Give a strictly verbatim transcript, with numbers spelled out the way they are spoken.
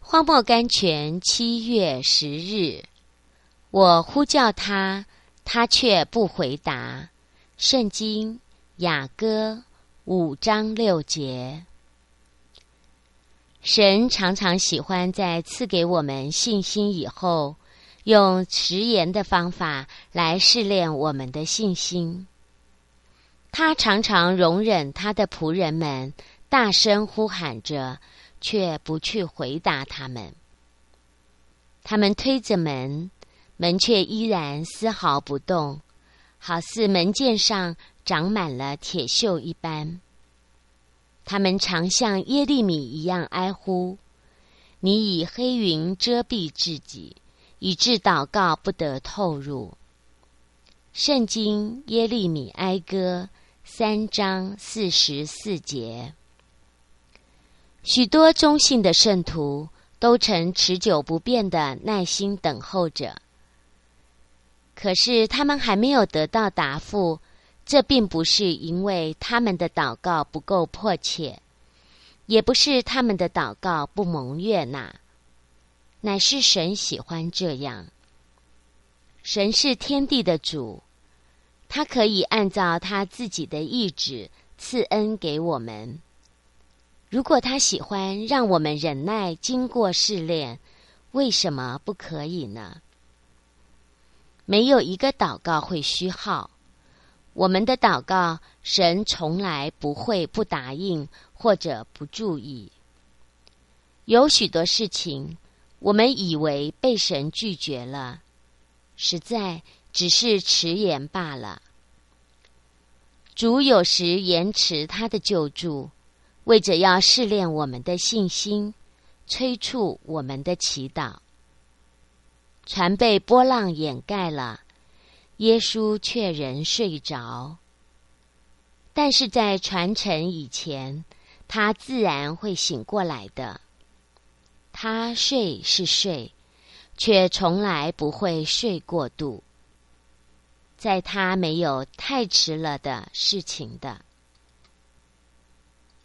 荒漠甘泉七月十日，我呼叫他，他却不回答。圣经雅歌五章六节。神常常喜欢在赐给我们信心以后，用迟延的方法来试炼我们的信心。他常常容忍他的仆人们大声呼喊着，却不去回答他们。他们推着门，门却依然丝毫不动，好似门键上长满了铁锈一般。他们常像耶利米一样哀呼，你以黑云遮蔽自己，以致祷告不得透入。圣经耶利米哀歌三章四十四节。许多忠信的圣徒都曾持久不变的耐心等候着，可是他们还没有得到答复。这并不是因为他们的祷告不够迫切，也不是他们的祷告不蒙悦纳，乃是神喜欢这样。神是天地的主，他可以按照他自己的意志赐恩给我们。如果他喜欢让我们忍耐经过试炼，为什么不可以呢？没有一个祷告会虚耗。我们的祷告，神从来不会不答应或者不注意。有许多事情，我们以为被神拒绝了，实在只是迟延罢了。主有时延迟他的救助，为着要试炼我们的信心，催促我们的祈祷。船被波浪掩盖了，耶稣却仍睡着，但是在船沉以前，他自然会醒过来的。他睡是睡，却从来不会睡过度，在他没有太迟了的事情的。